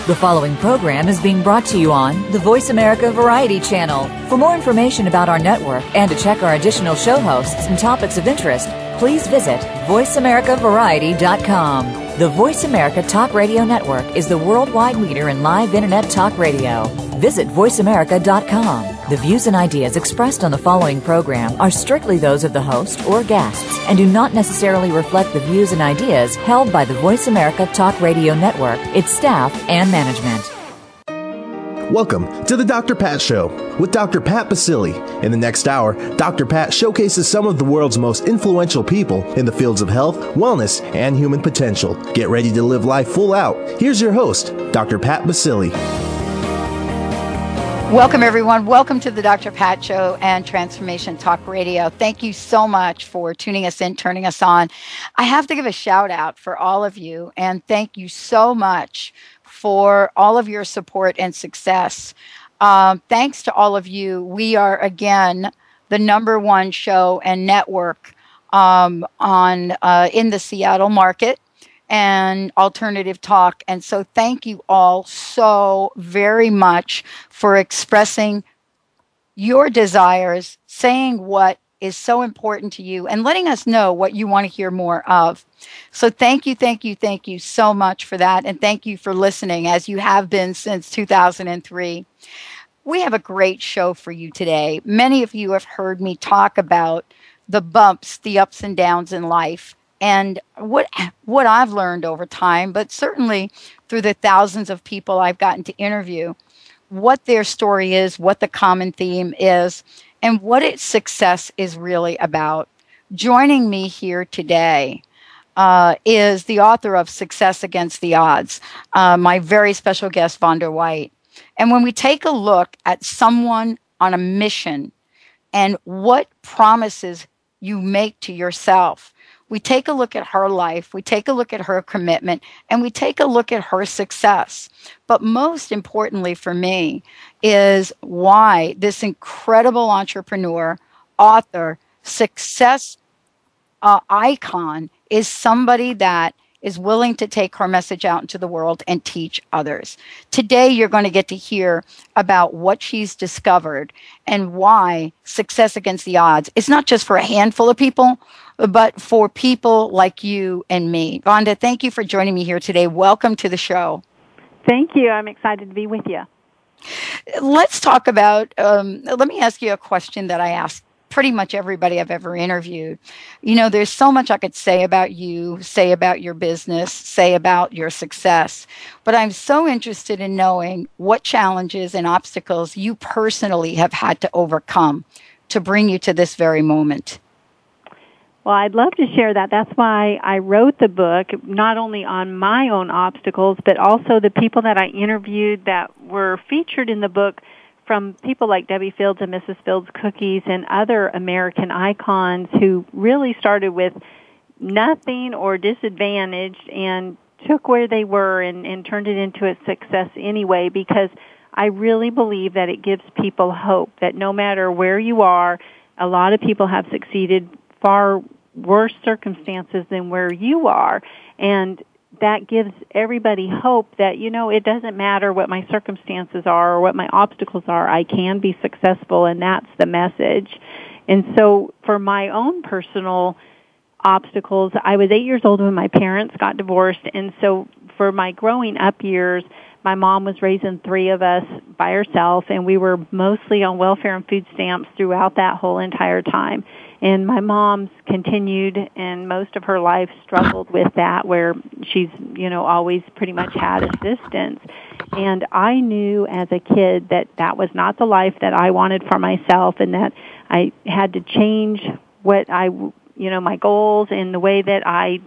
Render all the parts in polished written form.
The following program is being brought to you on the Voice America Variety Channel. For more information about our network and to check our additional show hosts and topics of interest, please visit voiceamericavariety.com. The Voice America Talk Radio Network is the worldwide leader in live Internet talk radio. Visit voiceamerica.com. The views and ideas expressed on the following program are strictly those of the host or guests and do not necessarily reflect the views and ideas held by the Voice America Talk Radio Network, its staff, and management. Welcome to the Dr. Pat Show with Dr. Pat Baccili. In the next hour, Dr. Pat showcases some of the world's most influential people in the fields of health, wellness, and human potential. Get ready to live life full out. Here's your host, Dr. Pat Baccili. Welcome, everyone. Welcome to the Dr. Pat Show and Transformation Talk Radio. Thank you so much for tuning us in, turning us on. I have to give a shout out for all of you, and thank you so much for all of your support and success. Thanks to all of you, we are, again, the #1 show and network in the Seattle market and alternative talk. And so thank you all so very much for expressing your desires, saying what is so important to you, and letting us know what you want to hear more of. So thank you so much for that. And thank you for listening, as you have been since 2003. We have a great show for you today. Many of you have heard me talk about the bumps, the ups and downs in life, and what I've learned over time, but certainly through the thousands of people I've gotten to interview, what their story is, what the common theme is, and what its success is really about. Joining me here today is the author of Success Against the Odds, my very special guest, Vonda White. And when we take a look at someone on a mission and what promises you make to yourself, we take a look at her life, we take a look at her commitment, and we take a look at her success. But most importantly for me is why this incredible entrepreneur, author, success icon is somebody that is willing to take her message out into the world and teach others. Today, you're going to get to hear about what she's discovered and why Success Against the Odds is not just for a handful of people, but for people like you and me. Vonda, thank you for joining me here today. Welcome to the show. Thank you. I'm excited to be with you. Let's talk about, let me ask you a question that I ask pretty much everybody I've ever interviewed. You know, there's so much I could say about you, say about your business, say about your success, but I'm so interested in knowing what challenges and obstacles you personally have had to overcome to bring you to this very moment. Well, I'd love to share that. That's why I wrote the book, not only on my own obstacles, but also the people that I interviewed that were featured in the book, from people like Debbie Fields and Mrs. Fields Cookies and other American icons who really started with nothing or disadvantaged and took where they were and turned it into a success anyway, because I really believe that it gives people hope that no matter where you are, a lot of people have succeeded far worse circumstances than where you are, and that gives everybody hope that, you know, it doesn't matter what my circumstances are or what my obstacles are, I can be successful, and that's the message. And so for my own personal obstacles, I was 8 years old when my parents got divorced, and so for my growing up years, my mom was raising 3 of us by herself, and we were mostly on welfare and food stamps throughout that whole entire time. And my mom's continued, and most of her life struggled with that, where she's, you know, always pretty much had assistance. And I knew as a kid that that was not the life that I wanted for myself, and that I had to change what my goals and the way that I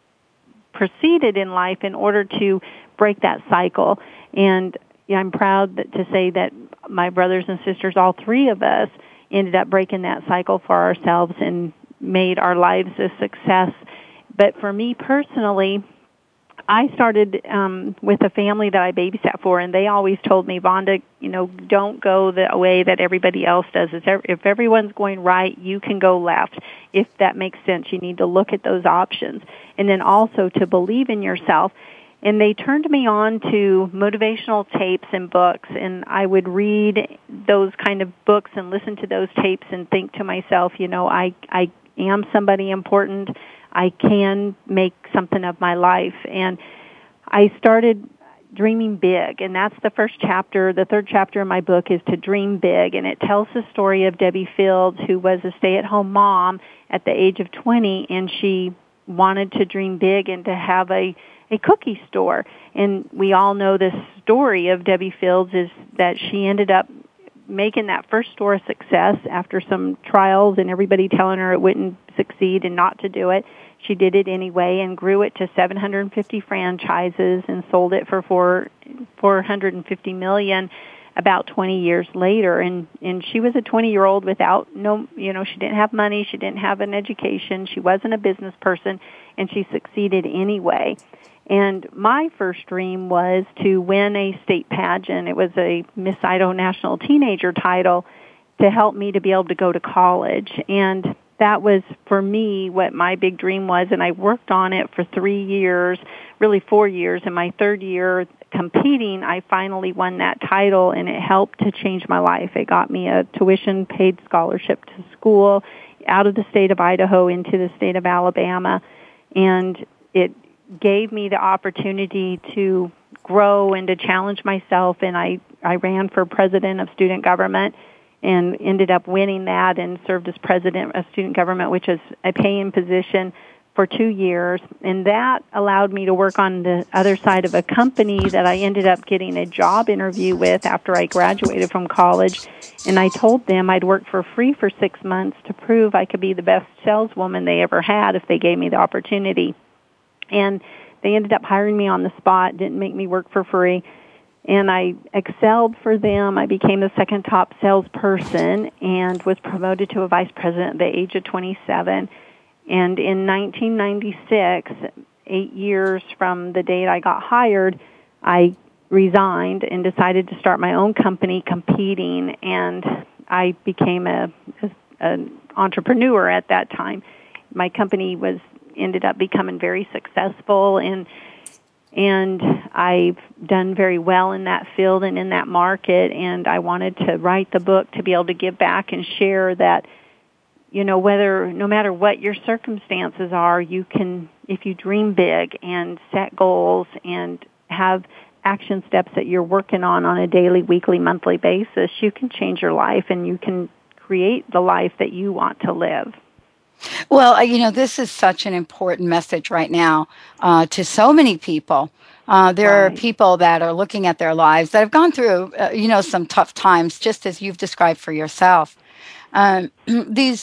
proceeded in life in order to break that cycle. And I'm proud to say that my brothers and sisters, all 3 of us, ended up breaking that cycle for ourselves and made our lives a success. But for me personally, I started with a family that I babysat for, and they always told me, Vonda, you know, don't go the way that everybody else does. If everyone's going right, you can go left. If that makes sense, you need to look at those options. And then also to believe in yourself. And they turned me on to motivational tapes and books, and I would read those kind of books and listen to those tapes and think to myself, I am somebody important. I can make something of my life. And I started dreaming big, and that's the first chapter. The third chapter in my book is to dream big, and it tells the story of Debbie Fields, who was a stay-at-home mom at the age of 20, and she wanted to dream big and to have a cookie store. And we all know the story of Debbie Fields is that she ended up making that first store a success after some trials and everybody telling her it wouldn't succeed and not to do it. She did it anyway and grew it to 750 franchises and sold it for $450 million about 20 years later. And she was a 20-year-old without she didn't have money, she didn't have an education, she wasn't a business person, and she succeeded anyway. And my first dream was to win a state pageant. It was a Miss Idaho National Teenager title to help me to be able to go to college. And that was, for me, what my big dream was, and I worked on it for 3 years, really 4 years. In my third year competing, I finally won that title, and it helped to change my life. It got me a tuition-paid scholarship to school out of the state of Idaho into the state of Alabama, and it gave me the opportunity to grow and to challenge myself, and I ran for president of student government and ended up winning that and served as president of student government, which is a paying position, for 2 years. And that allowed me to work on the other side of a company that I ended up getting a job interview with after I graduated from college. And I told them I'd work for free for 6 months to prove I could be the best saleswoman they ever had if they gave me the opportunity. And they ended up hiring me on the spot, didn't make me work for free. And I excelled for them. I became the second top salesperson and was promoted to a vice president at the age of 27. And in 1996, 8 years from the date I got hired, I resigned and decided to start my own company competing. And I became an entrepreneur at that time. My company ended up becoming very successful, and I've done very well in that field and in that market, and I wanted to write the book to be able to give back and share that, no matter what your circumstances are, you can, if you dream big and set goals and have action steps that you're working on a daily, weekly, monthly basis, you can change your life and you can create the life that you want to live. Well, this is such an important message right now to so many people. There are people that are looking at their lives that have gone through, some tough times, just as you've described for yourself. This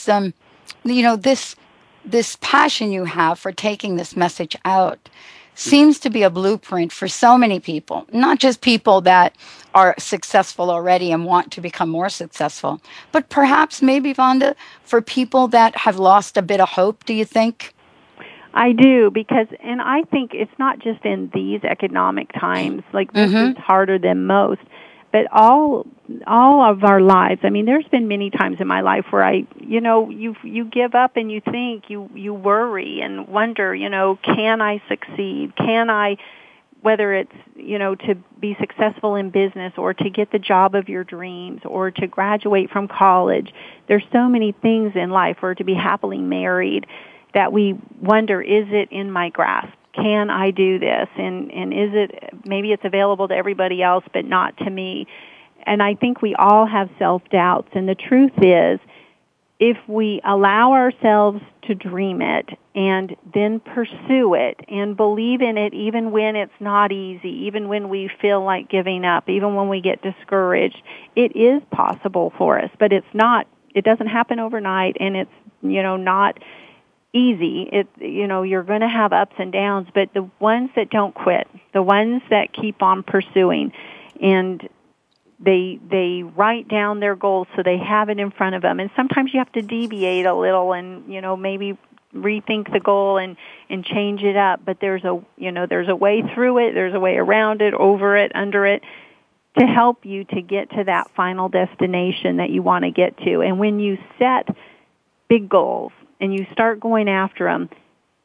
passion you have for taking this message out seems to be a blueprint for so many people, not just people that are successful already and want to become more successful, but perhaps maybe, Vonda, for people that have lost a bit of hope, do you think? I do, and I think it's not just in these economic times, like this is harder than most, but all of our lives. I mean, there's been many times in my life where you give up and you think, you worry and wonder, can I succeed? Can I, whether it's, to be successful in business or to get the job of your dreams or to graduate from college. There's so many things in life, or to be happily married, that we wonder, is it in my grasp? Can I do this? And is it, maybe it's available to everybody else, but not to me. And I think we all have self-doubts. And the truth is, if we allow ourselves to dream it and then pursue it and believe in it even when it's not easy, even when we feel like giving up, even when we get discouraged, it is possible for us. But it doesn't happen overnight, and it's, not easy. You're going to have ups and downs, but the ones that don't quit, the ones that keep on pursuing, and they write down their goals so they have it in front of them. And sometimes you have to deviate a little and, maybe rethink the goal and change it up. But there's a way through it. There's a way around it, over it, under it, to help you to get to that final destination that you want to get to. And when you set big goals and you start going after them,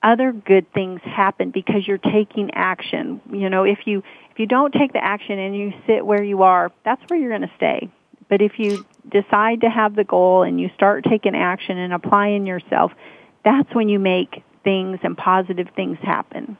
other good things happen because you're taking action. If you don't take the action and you sit where you are, that's where you're going to stay. But if you decide to have the goal and you start taking action and applying yourself, that's when you make things and positive things happen.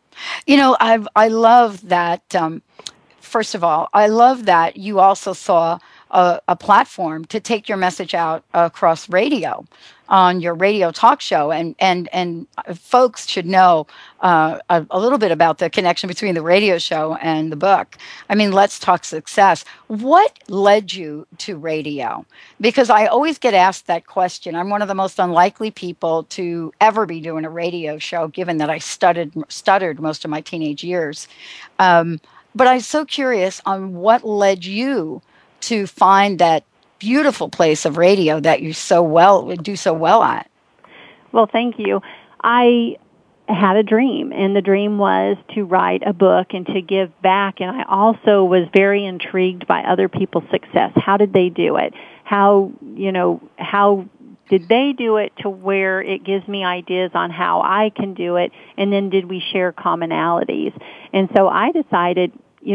I love that. First of all, I love that you also saw a platform to take your message out across radio on your radio talk show, and folks should know a little bit about the connection between the radio show and the book. I mean, Let's Talk Success. What led you to radio? Because I always get asked that question. I'm one of the most unlikely people to ever be doing a radio show, given that I stuttered most of my teenage years. But I'm so curious on what led you to find that beautiful place of radio that you do so well at. Well, thank you. I had a dream, and the dream was to write a book and to give back. And I also was very intrigued by other people's success. How did they do it? How did they do it to where it gives me ideas on how I can do it? And then did we share commonalities? And so I decided,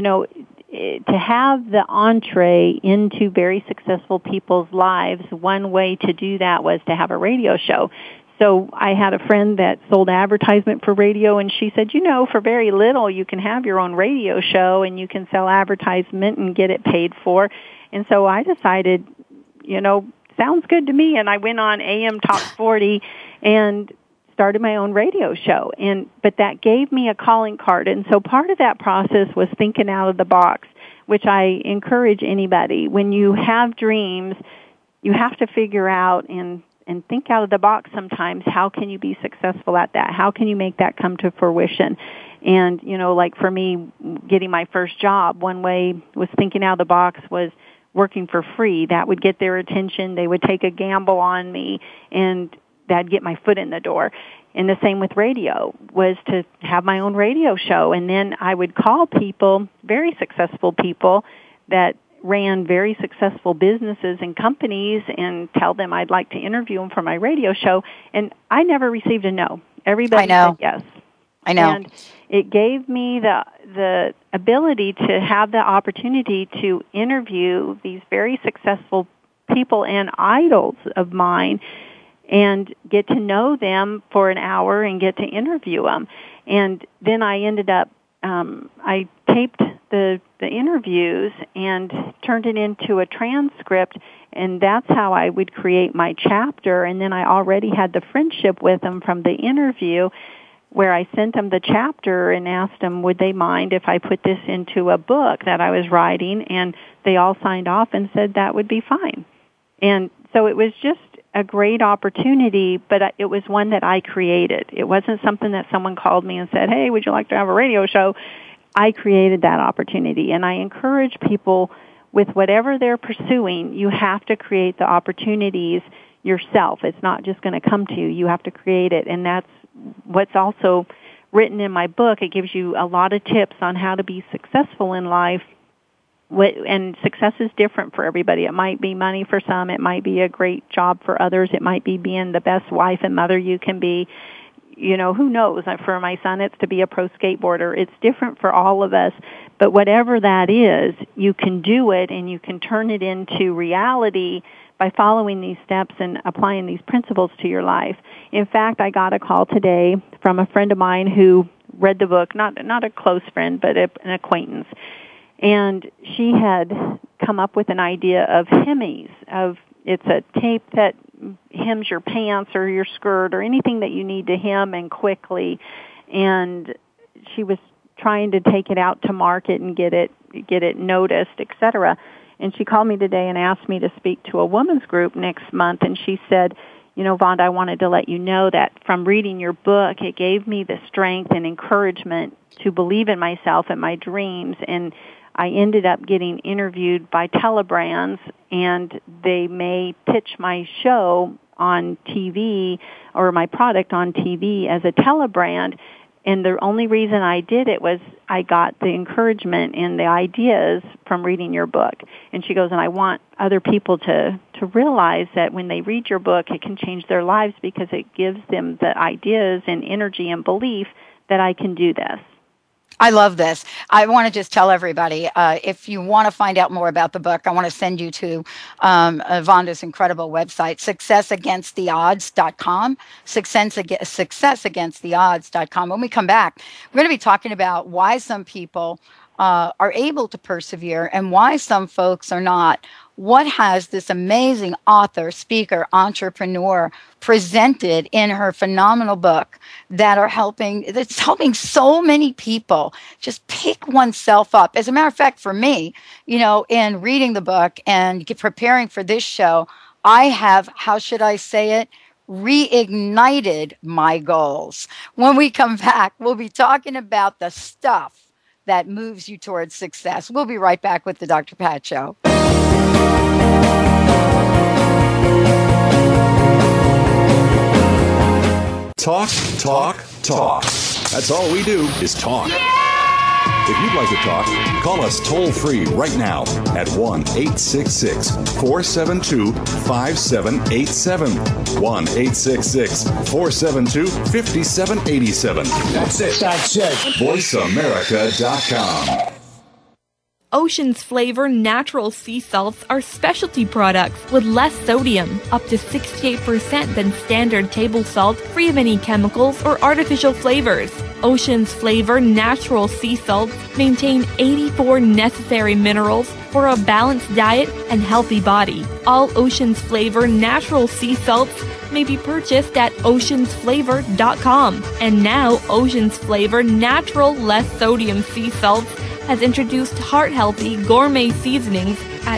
to have the entree into very successful people's lives, one way to do that was to have a radio show. So I had a friend that sold advertisement for radio, and she said, for very little you can have your own radio show and you can sell advertisement and get it paid for. And so I decided, sounds good to me, and I went on AM Top 40 and started my own radio show. But that gave me a calling card, and so part of that process was thinking out of the box, which I encourage anybody. When you have dreams, you have to figure out and think out of the box sometimes. How can you be successful at that? How can you make that come to fruition? And, like for me, getting my first job, one way was thinking out of the box was working for free. That would get their attention. They would take a gamble on me, and that'd get my foot in the door. And the same with radio, was to have my own radio show. And then I would call people, very successful people that ran very successful businesses and companies, and tell them I'd like to interview them for my radio show. And I never received a no. Everybody said yes. I know. And it gave me the ability to have the opportunity to interview these very successful people and idols of mine and get to know them for an hour and get to interview them. And then I ended up, I taped the interviews and turned it into a transcript, and that's how I would create my chapter. And then I already had the friendship with them from the interview, where I sent them the chapter and asked them, would they mind if I put this into a book that I was writing? And they all signed off and said that would be fine. And so it was just a great opportunity, but it was one that I created. It wasn't something that someone called me and said, hey, would you like to have a radio show? I created that opportunity, and I encourage people with whatever they're pursuing, you have to create the opportunities yourself. It's not just going to come to you. You have to create it, and that's what's also written in my book. It gives you a lot of tips on how to be successful in life. And success is different for everybody. It might be money for some. It might be a great job for others. It might be being the best wife and mother you can be. Who knows? For my son, it's to be a pro skateboarder. It's different for all of us. But whatever that is, you can do it, and you can turn it into reality by following these steps and applying these principles to your life. In fact, I got a call today from a friend of mine who read the book, not a close friend, but an acquaintance. And she had come up with an idea of hemmies, it's a tape that hems your pants or your skirt or anything that you need to hem and quickly. And she was trying to take it out to market and get it noticed, etc. And she called me today and asked me to speak to a women's group next month. And she said, Vonda, I wanted to let you know that from reading your book, it gave me the strength and encouragement to believe in myself and my dreams. And I ended up getting interviewed by Telebrands, and they may pitch my show on TV or my product on TV as a Telebrand. And the only reason I did it was I got the encouragement and the ideas from reading your book. And she goes, and I want other people to realize that when they read your book, it can change their lives because it gives them the ideas and energy and belief that I can do this. I love this. I want to just tell everybody, if you want to find out more about the book, I want to send you to Vonda's incredible website, successagainsttheodds.com, successagainsttheodds.com. When we come back, we're going to be talking about why some people are able to persevere and why some folks are not. What has this amazing author, speaker, entrepreneur presented in her phenomenal book that's helping so many people just pick oneself up? As a matter of fact, for me, in reading the book and preparing for this show, I have, how should I say it, reignited my goals. When we come back, we'll be talking about the stuff that moves you towards success. We'll be right back with the Dr. Pat Show. Talk, talk, talk. That's all we do is talk. Yeah! If you'd like to talk, call us toll-free right now at 1-866-472-5787. 1-866-472-5787. That's it. VoiceAmerica.com. Ocean's Flavor natural sea salts are specialty products with less sodium, up to 68% than standard table salt, free of any chemicals or artificial flavors. Ocean's Flavor natural sea salts maintain 84 necessary minerals for a balanced diet and healthy body. All Ocean's Flavor natural sea salts may be purchased at oceansflavor.com. And now Ocean's Flavor natural less sodium sea salts has introduced heart-healthy gourmet seasonings at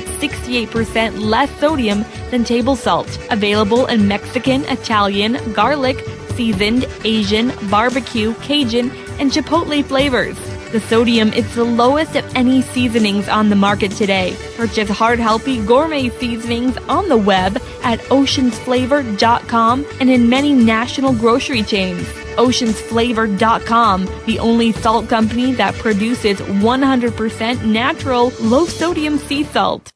68% less sodium than table salt. Available in Mexican, Italian, garlic, seasoned, Asian, barbecue, Cajun, and Chipotle flavors. The sodium is the lowest of any seasonings on the market today. Purchase heart-healthy gourmet seasonings on the web at oceansflavor.com and in many national grocery chains. Oceansflavor.com, the only salt company that produces 100% natural, low-sodium sea salt.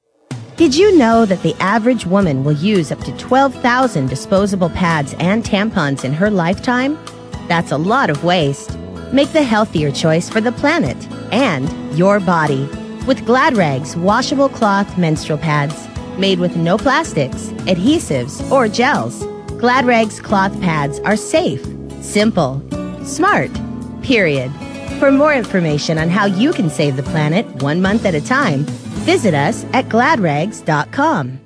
Did you know that the average woman will use up to 12,000 disposable pads and tampons in her lifetime? That's a lot of waste. Make the healthier choice for the planet and your body with Glad Rags washable cloth menstrual pads made with no plastics, adhesives, or gels. Glad Rags cloth pads are safe, simple, smart, period. For more information on how you can save the planet 1 month at a time, visit us at gladrags.com.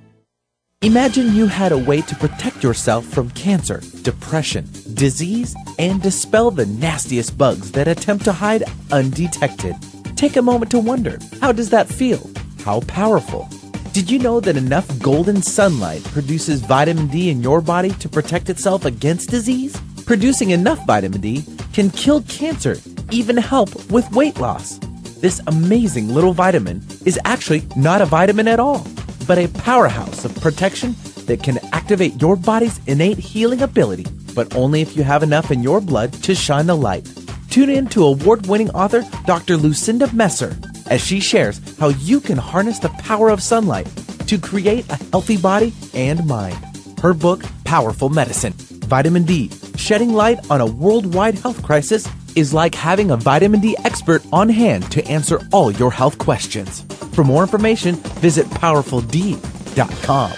Imagine you had a way to protect yourself from cancer, depression, disease, and dispel the nastiest bugs that attempt to hide undetected. Take a moment to wonder, how does that feel? How powerful? Did you know that enough golden sunlight produces vitamin D in your body to protect itself against disease? Producing enough vitamin D can kill cancer, even help with weight loss. This amazing little vitamin is actually not a vitamin at all, but a powerhouse of protection that can activate your body's innate healing ability, but only if you have enough in your blood to shine the light. Tune in to award-winning author Dr. Lucinda Messer as she shares how you can harness the power of sunlight to create a healthy body and mind. Her book, Powerful Medicine, Vitamin D, Shedding Light on a Worldwide Health Crisis, is like having a vitamin D expert on hand to answer all your health questions. For more information, visit PowerfulD.com.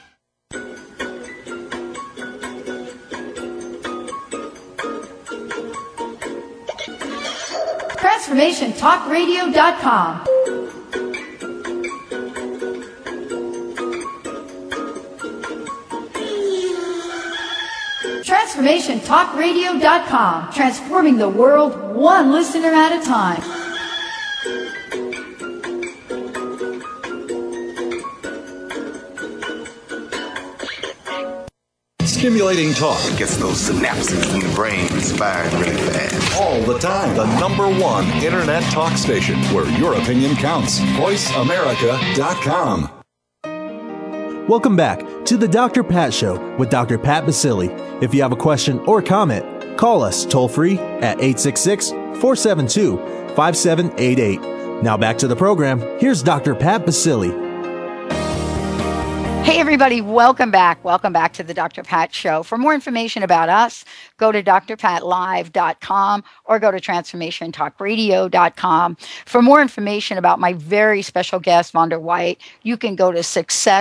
TransformationTalkRadio.com. TransformationTalkRadio.com, transforming the world one listener at a time. Stimulating talk. It gets those synapses in the brain firing really fast. All the time. The #1 internet talk station where your opinion counts. VoiceAmerica.com. Welcome back to the Dr. Pat Show with Dr. Pat Baccili. If you have a question or comment, Call us toll-free at 866-472-5788. Now back to the program. Here's Dr. Pat Baccili. Hey, everybody. Welcome back. Welcome back to the Dr. Pat Show. For more information about us, go to drpatlive.com or go to transformationtalkradio.com. For more information about my very special guest, Vonda White, you can go to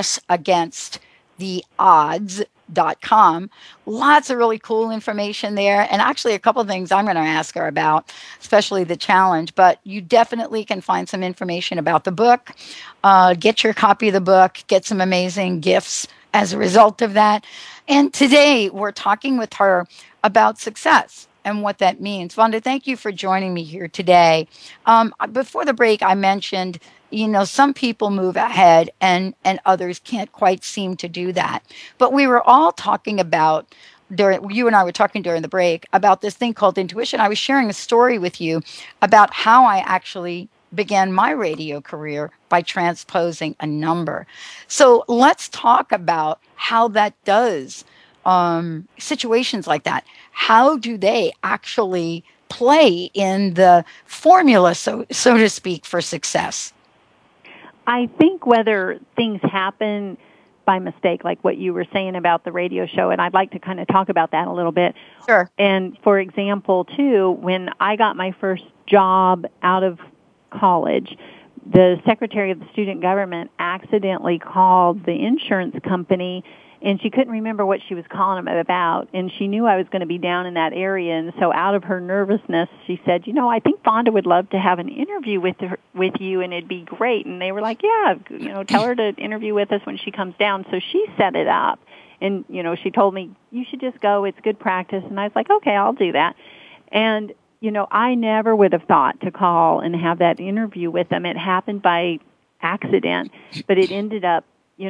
successagainsttheodds.com. Lots of really cool information there. And actually a couple of things I'm going to ask her about, especially the challenge. But you definitely can find some information about the book. Get your copy of the book. Get some amazing gifts as a result of that. And today we're talking with her about success and what that means. Vonda, thank you for joining me here today. Before the break, I mentioned, some people move ahead and others can't quite seem to do that. But we were all talking about, you and I were talking during the break about this thing called intuition. I was sharing a story with you about how I actually began my radio career by transposing a number. So let's talk about how that does situations like that. How do they actually play in the formula, so to speak, for success? I think whether things happen by mistake, like what you were saying about the radio show, and I'd like to kind of talk about that a little bit. Sure. And for example, too, when I got my first job out of college, the Secretary of the Student Government accidentally called the insurance company, and she couldn't remember what she was calling them about, and she knew I was going to be down in that area, and so out of her nervousness, she said, I think Vonda would love to have an interview with you, and it'd be great. And they were like, yeah, tell her to interview with us when she comes down. So she set it up, and, she told me, you should just go, it's good practice, and I was like, okay, I'll do that. And, I never would have thought to call and have that interview with them. It happened by accident, but it ended up,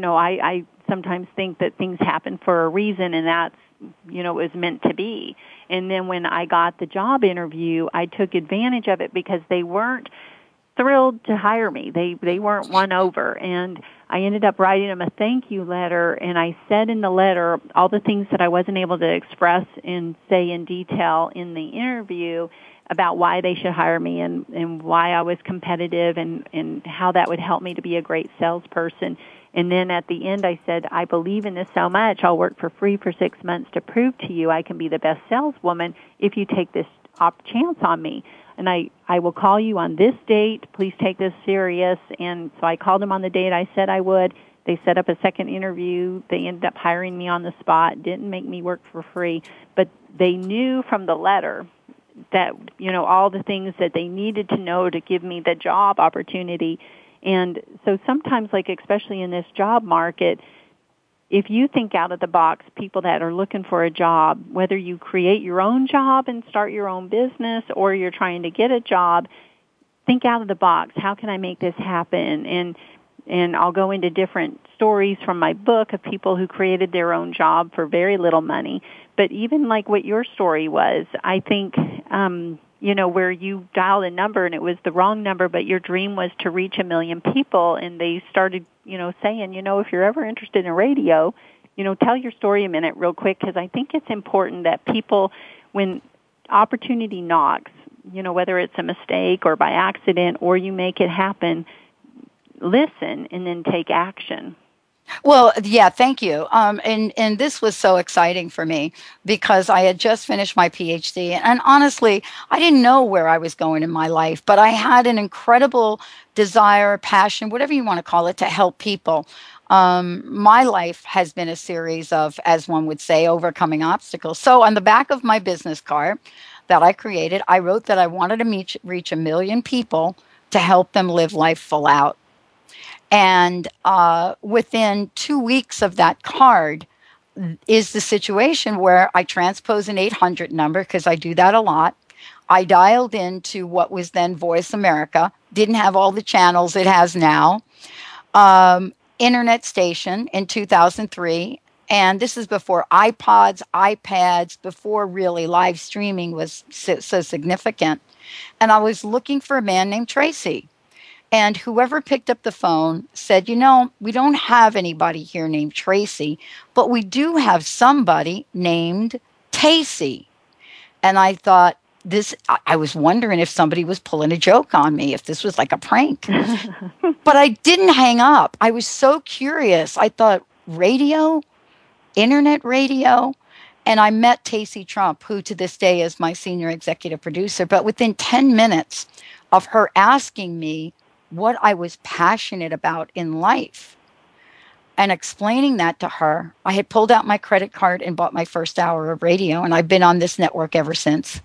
I sometimes think that things happen for a reason, and that's, it was meant to be. And then when I got the job interview, I took advantage of it because they weren't thrilled to hire me. They weren't won over. And I ended up writing them a thank you letter, and I said in the letter all the things that I wasn't able to express and say in detail in the interview about why they should hire me and why I was competitive and how that would help me to be a great salesperson. And then at the end I said, I believe in this so much, I'll work for free for 6 months to prove to you I can be the best saleswoman if you take this chance on me. And I will call you on this date. Please take this serious. And so I called them on the date I said I would. They set up a second interview. They ended up hiring me on the spot, didn't make me work for free. But they knew from the letter that, all the things that they needed to know to give me the job opportunity. And so sometimes, especially in this job market, if you think out of the box, people that are looking for a job, whether you create your own job and start your own business or you're trying to get a job, think out of the box. How can I make this happen? And I'll go into different stories from my book of people who created their own job for very little money. But even like what your story was, I think, where you dialed a number and it was the wrong number, but your dream was to reach 1 million people, and they started, saying, if you're ever interested in radio, tell your story a minute real quick, because I think it's important that people, when opportunity knocks, whether it's a mistake or by accident or you make it happen, listen and then take action. Well, yeah, thank you. And this was so exciting for me because I had just finished my PhD. And honestly, I didn't know where I was going in my life, but I had an incredible desire, passion, whatever you want to call it, to help people. My life has been a series of, as one would say, overcoming obstacles. So on the back of my business card that I created, I wrote that I wanted to reach 1 million people to help them live life full out. And within 2 weeks of that card is the situation where I transpose an 800 number, because I do that a lot. I dialed into what was then Voice America, didn't have all the channels it has now, internet station in 2003. And this is before iPods, iPads, before really live streaming was so significant. And I was looking for a man named Tracy. And whoever picked up the phone said, we don't have anybody here named Tracy, but we do have somebody named Tacy. And I thought, I was wondering if somebody was pulling a joke on me, if this was like a prank. But I didn't hang up. I was so curious. I thought, radio, internet radio. And I met Tacey Trump, who to this day is my senior executive producer. But within 10 minutes of her asking me what I was passionate about in life and explaining that to her, I had pulled out my credit card and bought my first hour of radio. And I've been on this network ever since.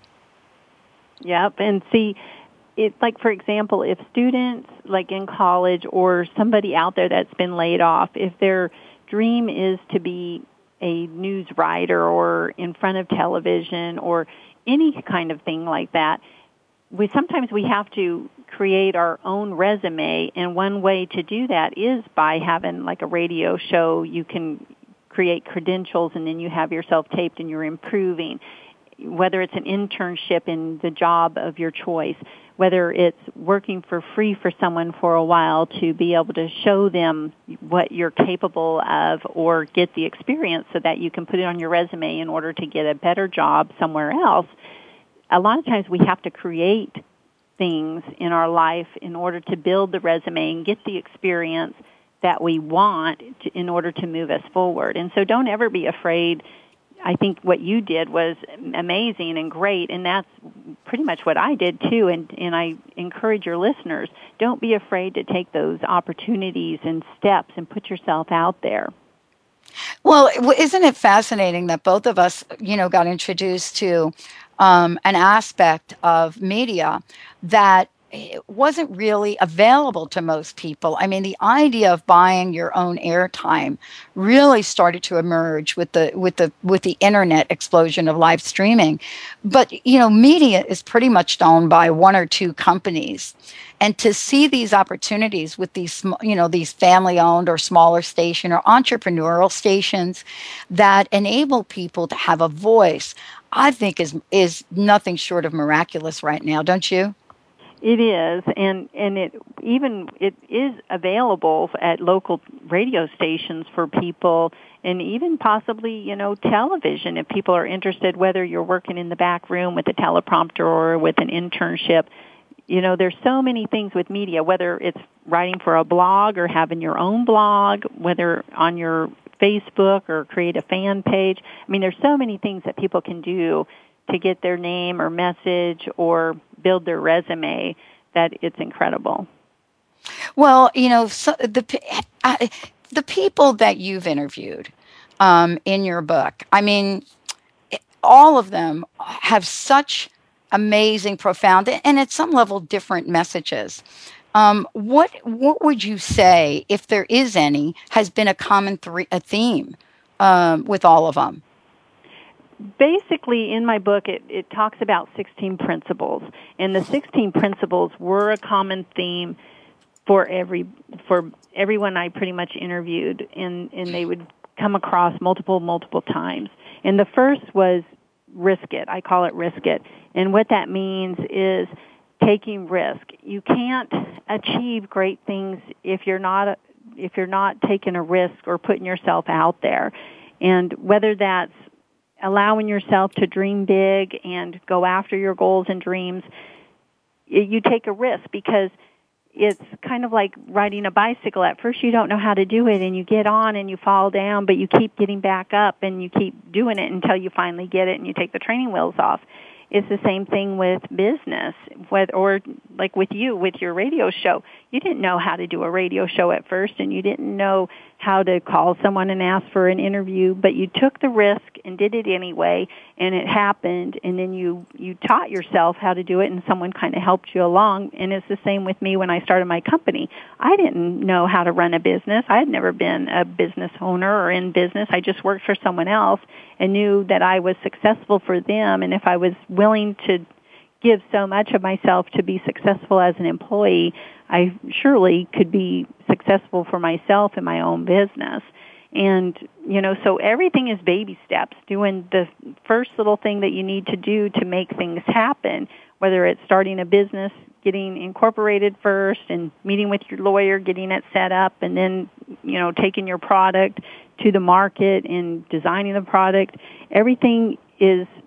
Yep. And see, it's like, for example, if students like in college or somebody out there that's been laid off, if their dream is to be a news writer or in front of television or any kind of thing like that, sometimes we have to create our own resume, and one way to do that is by having like a radio show. You can create credentials, and then you have yourself taped and you're improving. Whether it's an internship in the job of your choice, whether it's working for free for someone for a while to be able to show them what you're capable of or get the experience so that you can put it on your resume in order to get a better job somewhere else. A lot of times we have to create things in our life in order to build the resume and get the experience that we want in order to move us forward. And so don't ever be afraid. I think what you did was amazing and great, and that's pretty much what I did too, and I encourage your listeners, don't be afraid to take those opportunities and steps and put yourself out there. Well, isn't it fascinating that both of us, got introduced to an aspect of media that wasn't really available to most people. I mean, the idea of buying your own airtime really started to emerge with the internet explosion of live streaming. But media is pretty much owned by one or two companies, and to see these opportunities with these these family-owned or smaller station or entrepreneurial stations that enable people to have a voice, I think is nothing short of miraculous right now, don't you? It is, and it is available at local radio stations for people, and even possibly, television if people are interested, whether you're working in the back room with a teleprompter or with an internship. There's so many things with media, whether it's writing for a blog or having your own blog, whether on your Facebook or create a fan page. I mean, there's so many things that people can do to get their name or message or build their resume that it's incredible. Well, so the people that you've interviewed in your book, I mean, all of them have such amazing, profound, and at some level different messages. What would you say, if there is any, has been a common theme with all of them? Basically, in my book, it talks about 16 principles, and the 16 principles were a common theme for everyone I pretty much interviewed, and they would come across multiple times. And the first was risk it. I call it risk it, and what that means is taking risk. You can't achieve great things if you're not taking a risk or putting yourself out there, and whether that's allowing yourself to dream big and go after your goals and dreams, you take a risk because it's kind of like riding a bicycle. At first you don't know how to do it, and you get on and you fall down, but you keep getting back up and you keep doing it until you finally get it and you take the training wheels off. It's the same thing with business, or like with you, with your radio show. You didn't know how to do a radio show at first, and you didn't know how to call someone and ask for an interview, but you took the risk and did it anyway, and it happened, and then you taught yourself how to do it, and someone kind of helped you along. And it's the same with me when I started my company. I didn't know how to run a business. I had never been a business owner or in business. I just worked for someone else and knew that I was successful for them, and if I was willing to give so much of myself to be successful as an employee, I surely could be successful for myself in my own business. And, so everything is baby steps, doing the first little thing that you need to do to make things happen, whether it's starting a business, getting incorporated first, and meeting with your lawyer, getting it set up, and then, taking your product to the market and designing the product. Everything is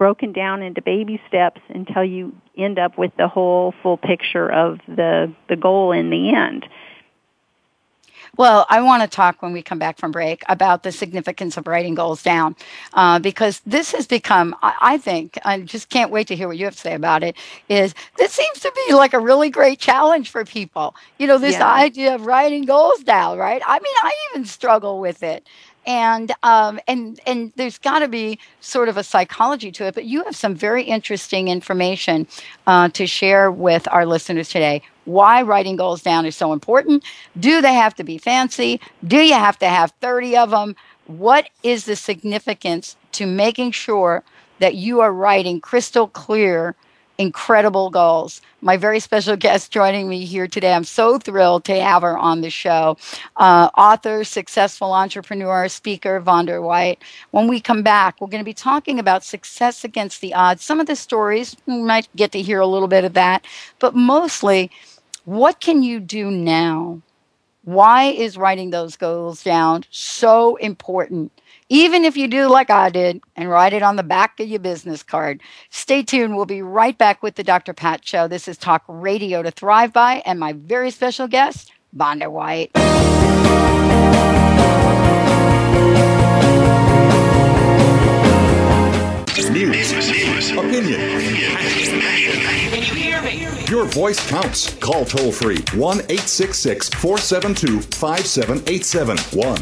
broken down into baby steps until you end up with the whole full picture of the goal in the end. Well, I want to talk when we come back from break about the significance of writing goals down, because this has become, I think, I just can't wait to hear what you have to say about it, is this seems to be like a really great challenge for people. This idea of writing goals down, right? I mean, I even struggle with it. And there's got to be sort of a psychology to it, but you have some very interesting information to share with our listeners today. Why writing goals down is so important. Do they have to be fancy? Do you have to have 30 of them? What is the significance to making sure that you are writing crystal clear, incredible goals? My very special guest joining me here today, I'm so thrilled to have her on the show. Author, successful entrepreneur, speaker, Vonda White. When we come back, we're going to be talking about success against the odds. Some of the stories, we might get to hear a little bit of that, but mostly, what can you do now? Why is writing those goals down so important? Even if you do like I did and write it on the back of your business card. Stay tuned. We'll be right back with the Dr. Pat Show. This is Talk Radio to Thrive By, and my very special guest, Vonda White. News, opinion. Can you hear me? Your voice counts. Call toll-free 1-866-472-5787.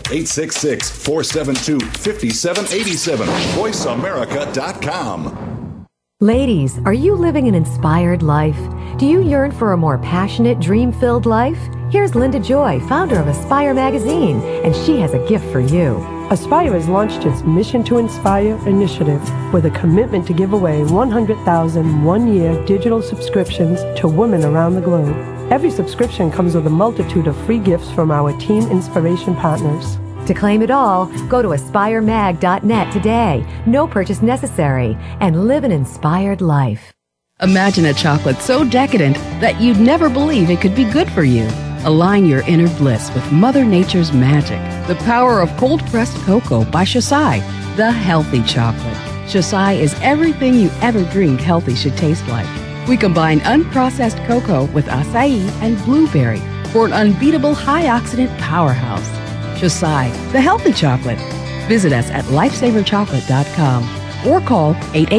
1-866-472-5787. VoiceAmerica.com. Ladies, are you living an inspired life? Do you yearn for a more passionate, dream-filled life? Here's Linda Joy, founder of Aspire Magazine, and she has a gift for you. Aspire has launched its Mission to Inspire initiative with a commitment to give away 100,000 one-year digital subscriptions to women around the globe. Every subscription comes with a multitude of free gifts from our Team Inspiration partners. To claim it all, go to aspiremag.net today. No purchase necessary, and live an inspired life. Imagine a chocolate so decadent that you'd never believe it could be good for you. Align your inner bliss with Mother Nature's magic. The power of cold-pressed cocoa by Shasai, the healthy chocolate. Shasai is everything you ever dreamed healthy should taste like. We combine unprocessed cocoa with acai and blueberry for an unbeatable high-oxidant powerhouse. Shasai, the healthy chocolate. Visit us at lifesaverchocolate.com or call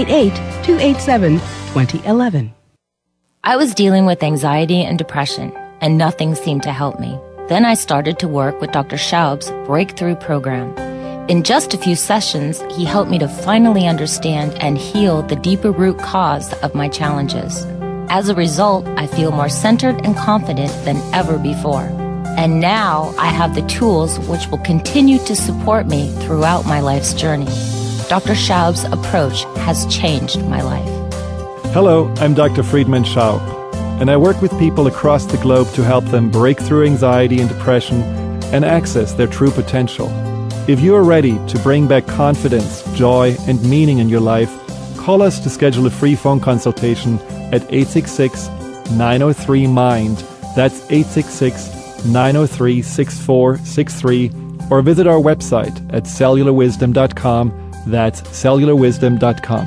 888-287-2011. I was dealing with anxiety and depression, and nothing seemed to help me. Then I started to work with Dr. Schaub's Breakthrough Program. In just a few sessions, he helped me to finally understand and heal the deeper root cause of my challenges. As a result, I feel more centered and confident than ever before. And now I have the tools which will continue to support me throughout my life's journey. Dr. Schaub's approach has changed my life. Hello, I'm Dr. Friedman Schaub, and I work with people across the globe to help them break through anxiety and depression and access their true potential. If you are ready to bring back confidence, joy, and meaning in your life, call us to schedule a free phone consultation at 866-903-MIND. That's 866-903-6463, or visit our website at cellularwisdom.com. That's cellularwisdom.com.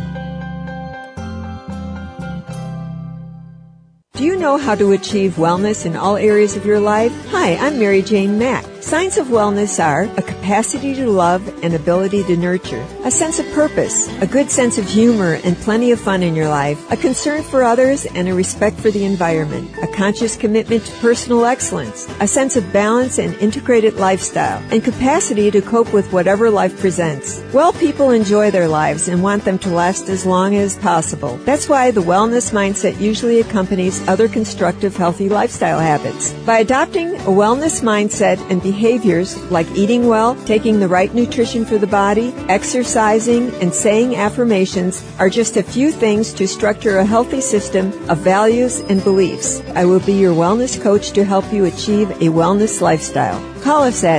Do you know how to achieve wellness in all areas of your life? Hi, I'm Mary Jane Mack. Signs of wellness are a capacity to love and ability to nurture, a sense of purpose, a good sense of humor and plenty of fun in your life, a concern for others and a respect for the environment, a conscious commitment to personal excellence, a sense of balance and integrated lifestyle, and capacity to cope with whatever life presents. Well, people enjoy their lives and want them to last as long as possible. That's why the wellness mindset usually accompanies other constructive, healthy lifestyle habits. By adopting a wellness mindset and behaviors like eating well, taking the right nutrition for the body, exercising, and saying affirmations are just a few things to structure a healthy system of values and beliefs. I will be your wellness coach to help you achieve a wellness lifestyle. Call us at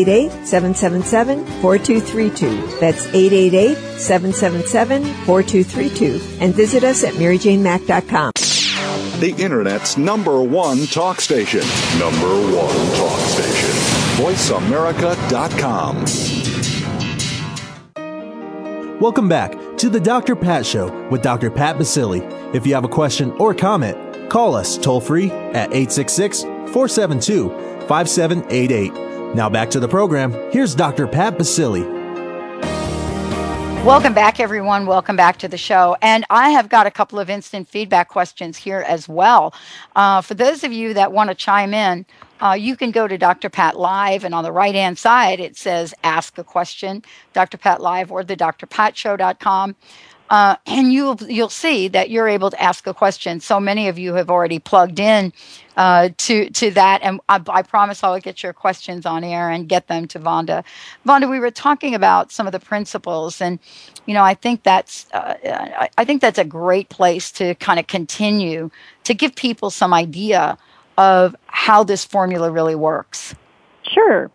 888-777-4232. That's 888-777-4232. And visit us at MaryJaneMack.com. The Internet's #1 talk station. #1 talk station. VoiceAmerica.com. Welcome back to the Dr. Pat Show with Dr. Pat Baccili. If you have a question or comment, call us toll-free at 866-472-5788. Now back to the program. Here's Dr. Pat Baccili. Welcome back, everyone. Welcome back to the show. And I have got a couple of instant feedback questions here as well. For those of you that want to chime in, you can go to Dr. Pat Live, and on the right-hand side, it says Ask a Question, Dr. Pat Live, or the drpatshow.com. And you'll see that you're able to ask a question. So many of you have already plugged in to that, and I promise I'll get your questions on air and get them to Vonda. Vonda, we were talking about some of the principles, and I think that's a great place to kind of continue to give people some idea of how this formula really works. Sure.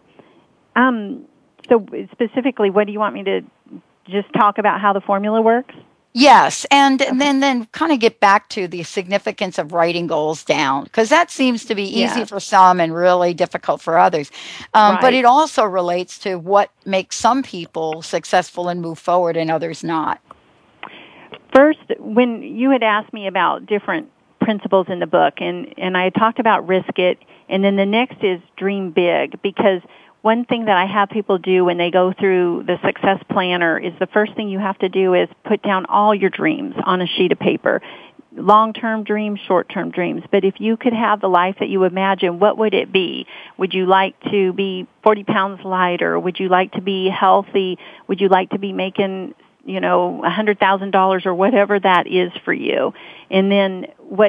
So specifically, what do you want me to just talk about how the formula works? Yes, and then kind of get back to the significance of writing goals down, because that seems to be easy for some and really difficult for others. Right. But it also relates to what makes some people successful and move forward and others not. First, when you had asked me about different principles in the book, and I had talked about risk it, and then the next is dream big, because one thing that I have people do when they go through the Success Planner is the first thing you have to do is put down all your dreams on a sheet of paper. Long-term dreams, short-term dreams. But if you could have the life that you imagine, what would it be? Would you like to be 40 pounds lighter? Would you like to be healthy? Would you like to be making, $100,000 or whatever that is for you? And then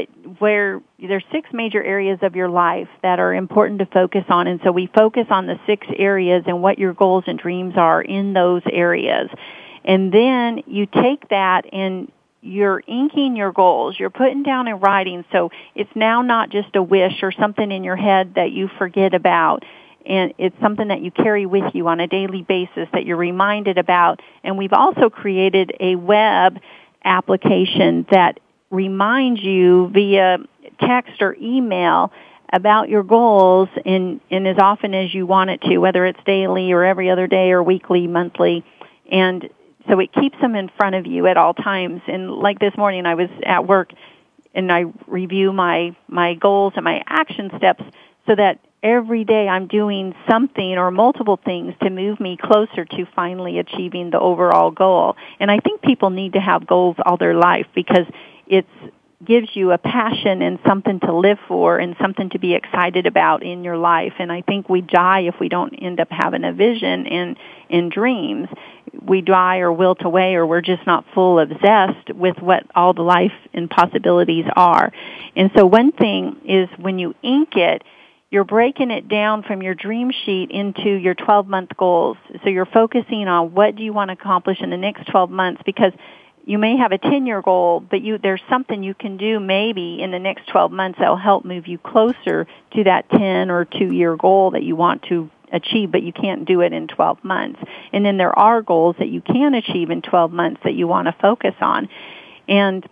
where there's 6 major areas of your life that are important to focus on. And so we focus on the 6 areas and what your goals and dreams are in those areas. And then you take that and you're inking your goals. You're putting down in writing. So it's now not just a wish or something in your head that you forget about. And it's something that you carry with you on a daily basis that you're reminded about. And we've also created a web application that reminds you via text or email about your goals in as often as you want it to, whether it's daily or every other day or weekly, monthly. And so it keeps them in front of you at all times. And like this morning, I was at work and I review my goals and my action steps so that every day I'm doing something or multiple things to move me closer to finally achieving the overall goal. And I think people need to have goals all their life because it gives you a passion and something to live for and something to be excited about in your life. And I think we die if we don't end up having a vision and dreams. We die or wilt away, or we're just not full of zest with what all the life and possibilities are. And so one thing is when you ink it, you're breaking it down from your dream sheet into your 12-month goals. So you're focusing on what do you want to accomplish in the next 12 months, because you may have a 10-year goal, but there's something you can do maybe in the next 12 months that will help move you closer to that 10 or 2-year goal that you want to achieve, but you can't do it in 12 months. And then there are goals that you can achieve in 12 months that you want to focus on. And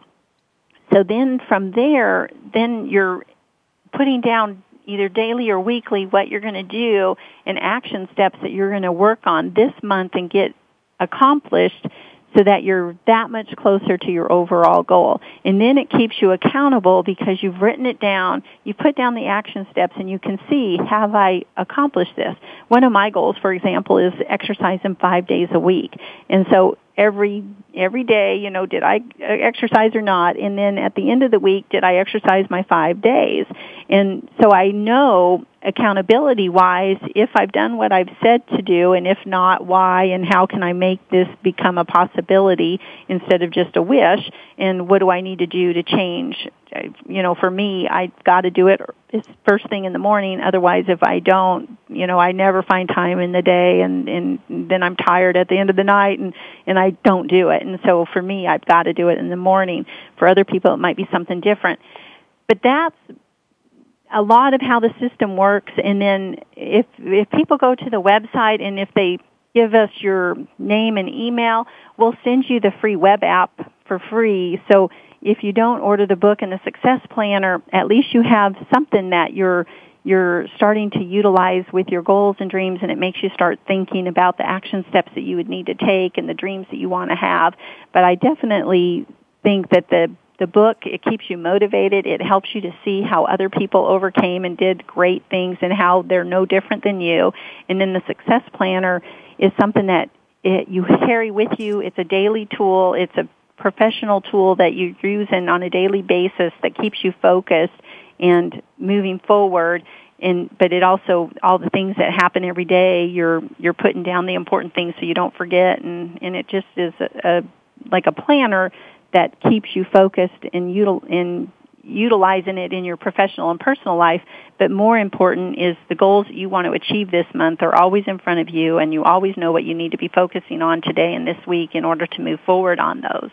so then from there, then you're putting down either daily or weekly what you're going to do and action steps that you're going to work on this month and get accomplished so that you're that much closer to your overall goal. And then it keeps you accountable because you've written it down, you put down the action steps, and you can see, have I accomplished this? One of my goals, for example, is exercising 5 days a week. And so every day, did I exercise or not? And then at the end of the week, did I exercise my 5 days? And so I know accountability-wise if I've done what I've said to do, and if not, why, and how can I make this become a possibility instead of just a wish, and what do I need to do to change? For me, I've got to do it first thing in the morning. Otherwise, if I don't, I never find time in the day, and then I'm tired at the end of the night, and I don't do it. And so for me, I've got to do it in the morning. For other people, it might be something different. But that's a lot of how the system works. And then if people go to the website and if they give us your name and email, we'll send you the free web app for free. So if you don't order the book and the Success Planner, at least you have something that you're you're starting to utilize with your goals and dreams, and it makes you start thinking about the action steps that you would need to take and the dreams that you want to have. But I definitely think that the book, it keeps you motivated. It helps you to see how other people overcame and did great things and how they're no different than you. And then the Success Planner is something that you carry with you. It's a daily tool. It's a professional tool that you use on a daily basis that keeps you focused and moving forward. But it also, all the things that happen every day, you're putting down the important things so you don't forget. And it just is like a planner that keeps you focused in utilizing it in your professional and personal life. But more important is the goals that you want to achieve this month are always in front of you, and you always know what you need to be focusing on today and this week in order to move forward on those.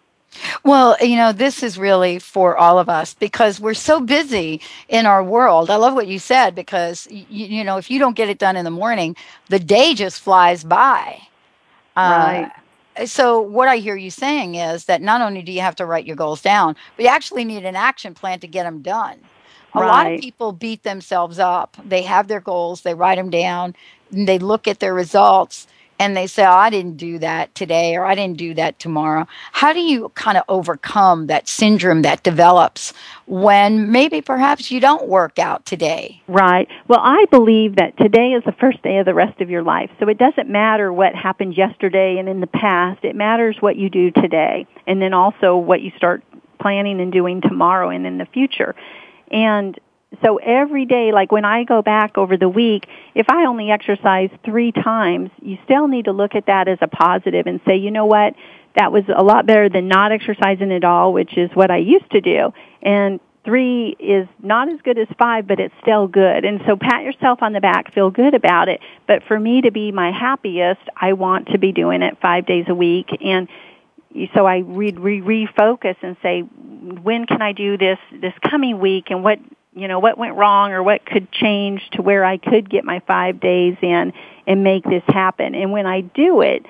Well, this is really for all of us because we're so busy in our world. I love what you said because, if you don't get it done in the morning, the day just flies by. Right. So what I hear you saying is that not only do you have to write your goals down, but you actually need an action plan to get them done. A lot of people beat themselves up. They have their goals, they write them down, and they look at their results, and they say, oh, I didn't do that today, or I didn't do that tomorrow. How do you kind of overcome that syndrome that develops when maybe perhaps you don't work out today? Right. Well, I believe that today is the first day of the rest of your life. So it doesn't matter what happened yesterday and in the past. It matters what you do today, and then also what you start planning and doing tomorrow and in the future. And so every day, like when I go back over the week, if I only exercise 3 times, you still need to look at that as a positive and say, you know what, that was a lot better than not exercising at all, which is what I used to do. And 3 is not as good as 5, but it's still good. And so pat yourself on the back, feel good about it. But for me to be my happiest, I want to be doing it 5 days a week. And so I refocus and say, when can I do this coming week, and what went wrong or what could change to where I could get my 5 days in and make this happen. And when I do it,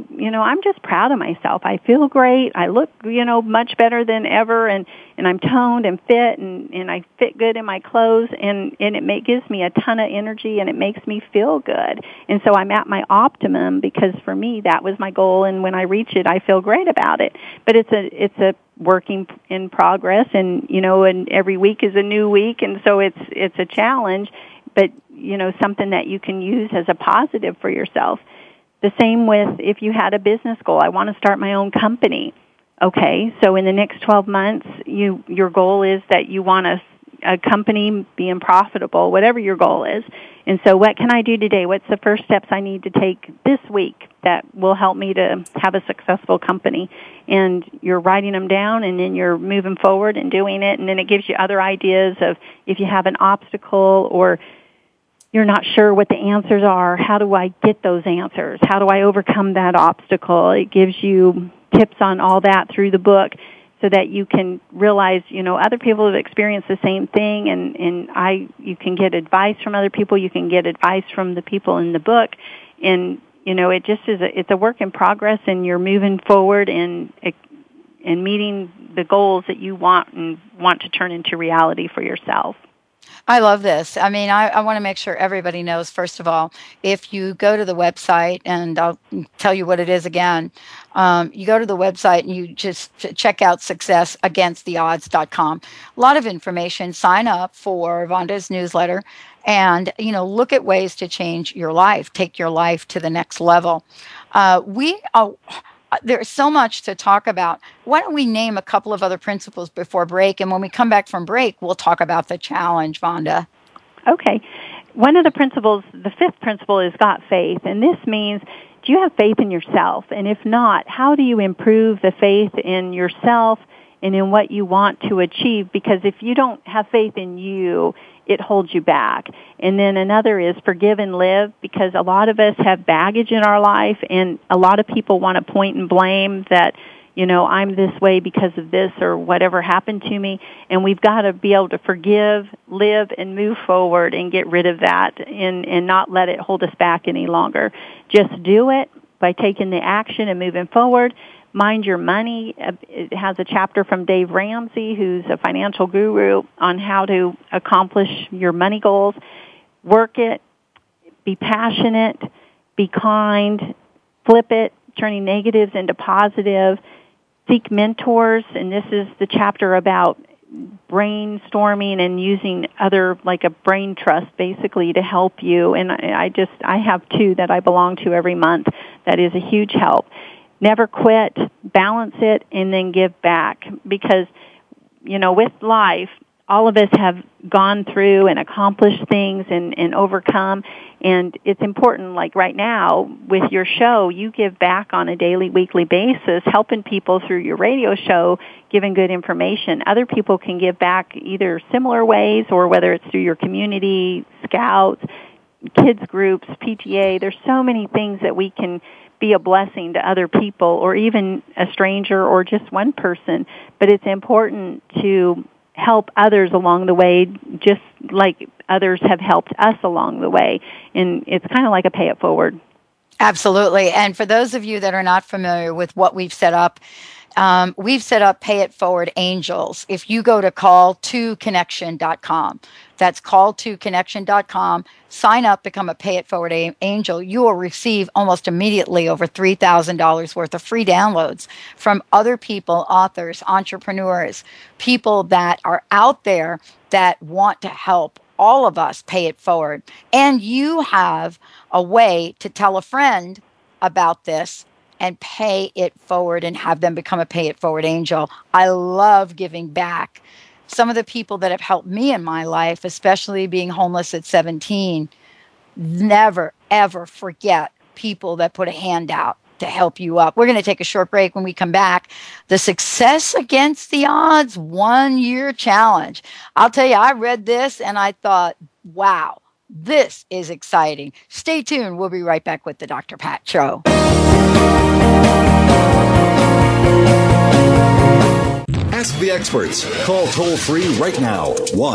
I'm just proud of myself. I feel great. I look, much better than ever, and I'm toned and fit, and I fit good in my clothes, and it gives me a ton of energy, and it makes me feel good. And so I'm at my optimum because for me that was my goal, and when I reach it, I feel great about it. But it's a working in progress, and and every week is a new week, and so it's a challenge, but something that you can use as a positive for yourself. The same with if you had a business goal. I want to start my own company. Okay, so in the next 12 months, your goal is that you want a company being profitable, whatever your goal is. And so what can I do today? What's the first steps I need to take this week that will help me to have a successful company? And you're writing them down, and then you're moving forward and doing it, and then it gives you other ideas of if you have an obstacle or you're not sure what the answers are, how do I get those answers? How do I overcome that obstacle? It gives you tips on all that through the book so that you can realize, other people have experienced the same thing, and you can get advice from other people, you can get advice from the people in the book, and, it just is it's a work in progress, and you're moving forward and meeting the goals that you want to turn into reality for yourself. I love this. I mean, I want to make sure everybody knows, first of all, if you go to the website, and I'll tell you what it is again, you go to the website and you just check out successagainsttheodds.com. A lot of information. Sign up for Vonda's newsletter and, look at ways to change your life, take your life to the next level. There's so much to talk about. Why don't we name a couple of other principles before break? And when we come back from break, we'll talk about the challenge, Vonda. Okay. One of the principles, the 5th principle, is got faith. And this means, do you have faith in yourself? And if not, how do you improve the faith in yourself and in what you want to achieve? Because if you don't have faith in you, it holds you back. And then another is forgive and live, because a lot of us have baggage in our life, and a lot of people want to point and blame that, I'm this way because of this or whatever happened to me. And we've got to be able to forgive, live, and move forward and get rid of that and not let it hold us back any longer. Just do it by taking the action and moving forward. Mind Your Money. It has a chapter from Dave Ramsey, who's a financial guru, on how to accomplish your money goals. Work it, be passionate, be kind, flip it, turning negatives into positive, seek mentors, and this is the chapter about brainstorming and using other, like a brain trust basically, to help you. And I have 2 that I belong to every month. That is a huge help. Never quit, balance it, and then give back. Because, with life, all of us have gone through and accomplished things and overcome. And it's important, like right now, with your show, you give back on a daily, weekly basis, helping people through your radio show, giving good information. Other people can give back either similar ways, or whether it's through your community, scouts, kids groups, PTA. There's so many things that we can be a blessing to other people, or even a stranger, or just one person. But it's important to help others along the way, just like others have helped us along the way. And it's kind of like a pay it forward. Absolutely. And for those of you that are not familiar with what we've set up Pay It Forward Angels. If you go to call2connection.com, that's call2connection.com, sign up, become a Pay It Forward Angel, you will receive almost immediately over $3,000 worth of free downloads from other people, authors, entrepreneurs, people that are out there that want to help all of us pay it forward. And you have a way to tell a friend about this and pay it forward and have them become a Pay It Forward Angel. I love giving back. Some of the people that have helped me in my life, especially being homeless at 17, never, ever forget people that put a hand out to help you up. We're going to take a short break. When we come back, the Success Against the Odds 1-year challenge. I'll tell you, I read this and I thought, wow, this is exciting. Stay tuned. We'll be right back with the Dr. Pat Show. Ask the experts. Call toll-free right now,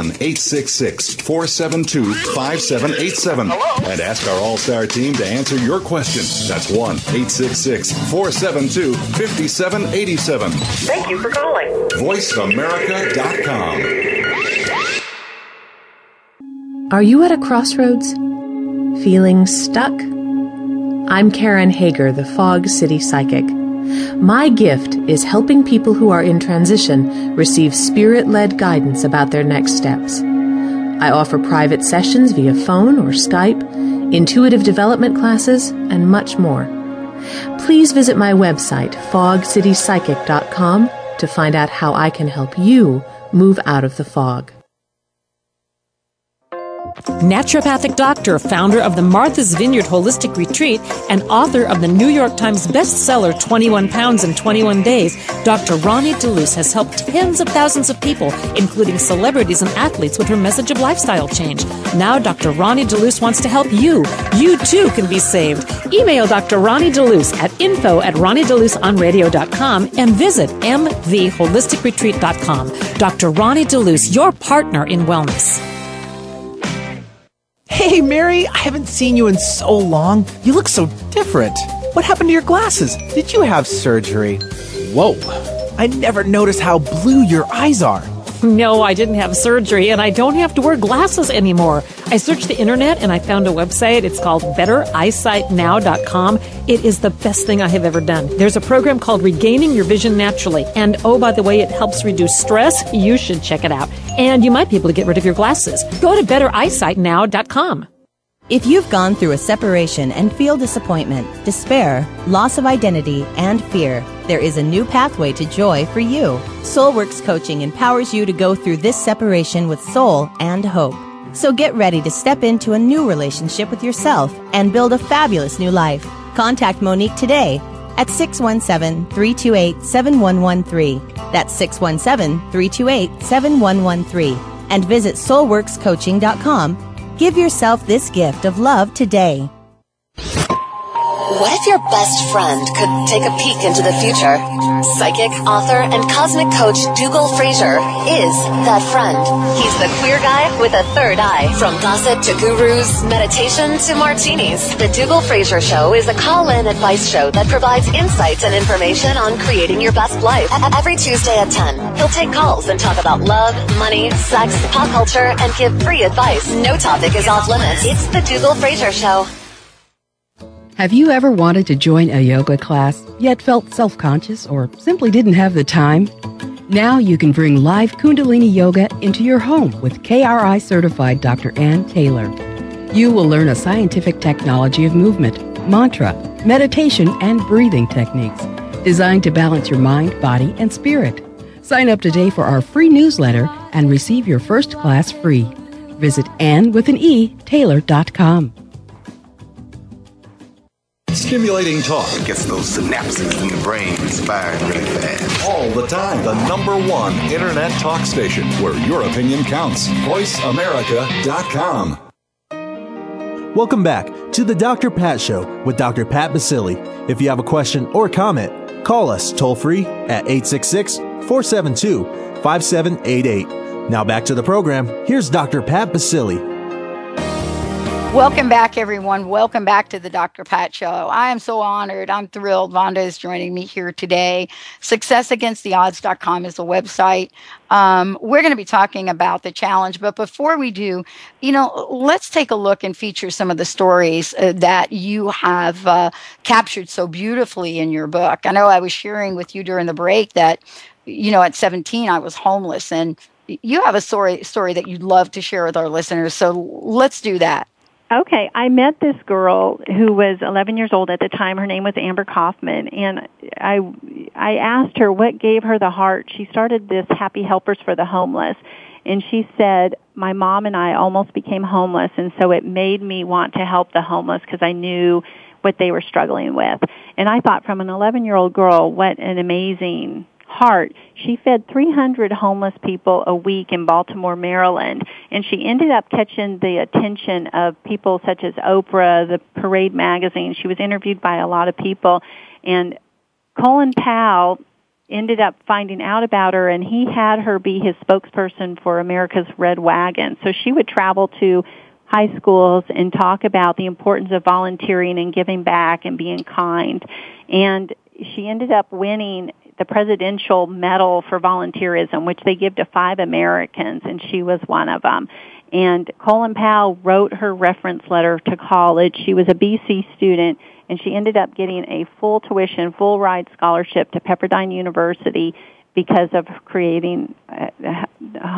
1-866-472-5787. And ask our All-Star team to answer your question. That's 1-866-472-5787. Thank you for calling. VoiceAmerica.com. Are you at a crossroads? Feeling stuck? I'm Karen Hager, the Fog City Psychic. My gift is helping people who are in transition receive spirit-led guidance about their next steps. I offer private sessions via phone or Skype, intuitive development classes, and much more. Please visit my website, fogcitypsychic.com, to find out how I can help you move out of the fog. Naturopathic doctor, founder of the Martha's Vineyard Holistic Retreat, and author of the New York Times bestseller 21 Pounds in 21 Days, Dr. Ronnie DeLuce has helped tens of thousands of people, including celebrities and athletes, with her message of lifestyle change. Now Dr. Ronnie DeLuce wants to help you. You too can be saved. Email Dr. Ronnie DeLuce at info@ronniedeluceonradio.com and visit mvholisticretreat.com. Dr. Ronnie DeLuce, your partner in wellness. Hey, Mary, I haven't seen you in so long. You look so different. What happened to your glasses? Did you have surgery? Whoa, I never noticed how blue your eyes are. No, I didn't have surgery, and I don't have to wear glasses anymore. I searched the internet, and I found a website. It's called BetterEyesightNow.com. It is the best thing I have ever done. There's a program called Regaining Your Vision Naturally. And, oh, by the way, it helps reduce stress. You should check it out. And you might be able to get rid of your glasses. Go to BetterEyesightNow.com. If you've gone through a separation and feel disappointment, despair, loss of identity, and fear, there is a new pathway to joy for you. Soulworks Coaching empowers you to go through this separation with soul and hope. So get ready to step into a new relationship with yourself and build a fabulous new life. Contact Monique today at 617-328-7113. That's 617-328-7113. And visit soulworkscoaching.com. Give yourself this gift of love today. What if your best friend could take a peek into the future? Psychic, author, and cosmic coach Dougal Fraser is that friend. He's the queer guy with a third eye. From gossip to gurus, meditation to martinis, the Dougal Fraser Show is a call-in advice show that provides insights and information on creating your best life. Every Tuesday at 10, he'll take calls and talk about love, money, sex, pop culture, and give free advice. No topic is off limits. It's the Dougal Fraser Show. Have you ever wanted to join a yoga class, yet felt self-conscious or simply didn't have the time? Now you can bring live Kundalini Yoga into your home with KRI certified Dr. Ann Taylor. You will learn a scientific technology of movement, mantra, meditation, and breathing techniques designed to balance your mind, body, and spirit. Sign up today for our free newsletter and receive your first class free. Visit Taylor.com. Stimulating talk. It gets those synapses in the brain firing really fast. All the time. The #1 internet talk station where your opinion counts. VoiceAmerica.com. Welcome back to the Dr. Pat Show with Dr. Pat Baccili. If you have a question or comment, call us toll-free at 866-472-5788. Now back to the program. Here's Dr. Pat Baccili. Welcome back, everyone. Welcome back to the Dr. Pat Show. I am so honored. I'm thrilled. Vonda is joining me here today. SuccessAgainstTheOdds.com is the website. We're going to be talking about the challenge. But before we do, let's take a look and feature some of the stories that you have captured so beautifully in your book. I know I was sharing with you during the break that, at 17, I was homeless. And you have a story that you'd love to share with our listeners. So let's do that. Okay, I met this girl who was 11 years old at the time. Her name was Amber Kaufman, and I asked her what gave her the heart. She started this Happy Helpers for the Homeless, and she said, my mom and I almost became homeless, and so it made me want to help the homeless because I knew what they were struggling with. And I thought, from an 11-year-old girl, what an amazing heart. She fed 300 homeless people a week in Baltimore, Maryland, and she ended up catching the attention of people such as Oprah, the Parade magazine. She was interviewed by a lot of people, and Colin Powell ended up finding out about her, and he had her be his spokesperson for America's Red Wagon. So she would travel to high schools and talk about the importance of volunteering and giving back and being kind. And she ended up winning the Presidential Medal for Volunteerism, which they give to 5 Americans, and she was one of them. And Colin Powell wrote her reference letter to college. She was a BC student, and she ended up getting a full tuition, full ride scholarship to Pepperdine University because of creating the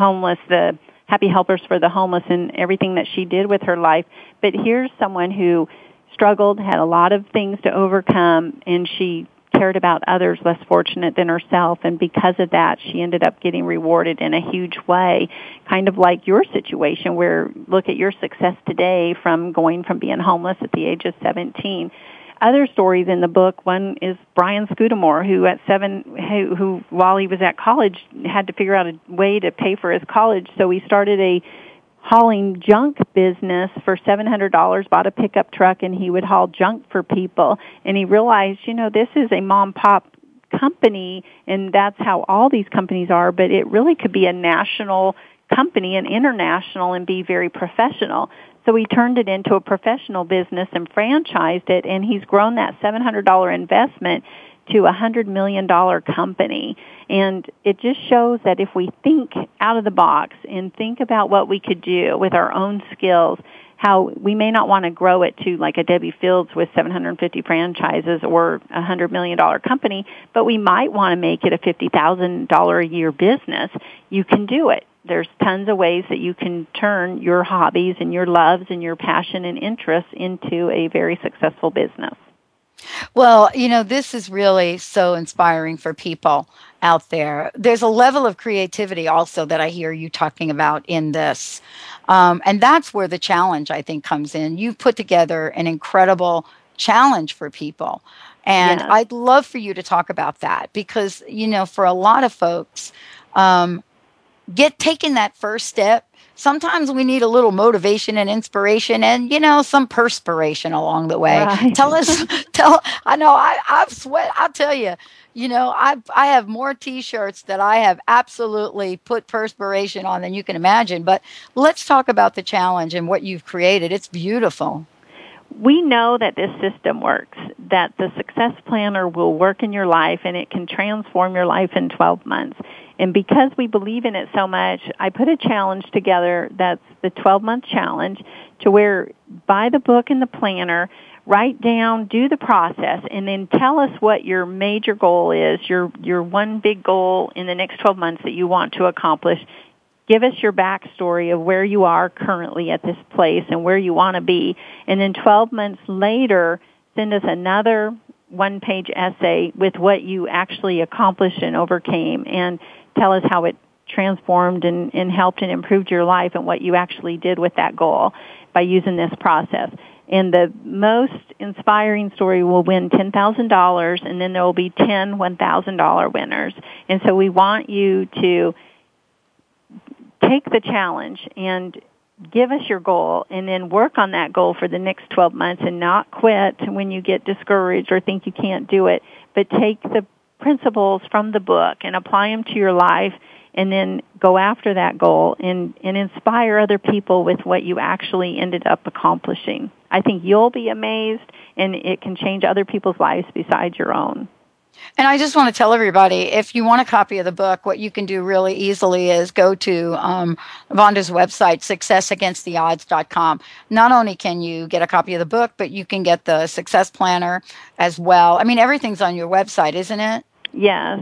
Happy Helpers for the Homeless and everything that she did with her life. But here's someone who struggled, had a lot of things to overcome, and she cared about others less fortunate than herself, and because of that, she ended up getting rewarded in a huge way, kind of like your situation, where look at your success today from going from being homeless at the age of 17. Other stories in the book, one is Brian Scudamore, who at 7, who while he was at college had to figure out a way to pay for his college, so he started a hauling junk business for $700, bought a pickup truck, and he would haul junk for people. And he realized, this is a mom-pop company, and that's how all these companies are, but it really could be a national company, an international, and be very professional. So he turned it into a professional business and franchised it, and he's grown that $700 investment to a $100 million company. And it just shows that if we think out of the box and think about what we could do with our own skills, how we may not want to grow it to like a Debbie Fields with 750 franchises or a $100 million company, but we might want to make it a $50,000 a year business. You can do it. There's tons of ways that you can turn your hobbies and your loves and your passion and interests into a very successful business. Well, this is really so inspiring for people out there. There's a level of creativity also that I hear you talking about in this. And that's where the challenge, I think, comes in. You've put together an incredible challenge for people. And yes, I'd love for you to talk about that because, for a lot of folks, taking that first step sometimes we need a little motivation and inspiration and, some perspiration along the way. Right. I know I've sweat. I'll tell you, I have more T-shirts that I have absolutely put perspiration on than you can imagine. But let's talk about the challenge and what you've created. It's beautiful. We know that this system works, that the Success Planner will work in your life and it can transform your life in 12 months. And because we believe in it so much, I put a challenge together that's the 12-month challenge to where buy the book and the planner, write down, do the process, and then tell us what your major goal is, your one big goal in the next 12 months that you want to accomplish. Give us your backstory of where you are currently at this place and where you want to be. And then 12 months later, send us another one-page essay with what you actually accomplished and overcame, and tell us how it transformed and helped and improved your life and what you actually did with that goal by using this process. And the most inspiring story will win $10,000, and then there will be 10 $1,000 winners. And so we want you to take the challenge and give us your goal, and then work on that goal for the next 12 months and not quit when you get discouraged or think you can't do it, but take the principles from the book and apply them to your life, and then go after that goal and inspire other people with what you actually ended up accomplishing. I think you'll be amazed, and it can change other people's lives besides your own. And I just want to tell everybody, if you want a copy of the book, what you can do really easily is go to Vonda's website, successagainsttheodds.com. Not only can you get a copy of the book, but you can get the Success Planner as well. I mean, everything's on your website, isn't it? Yes.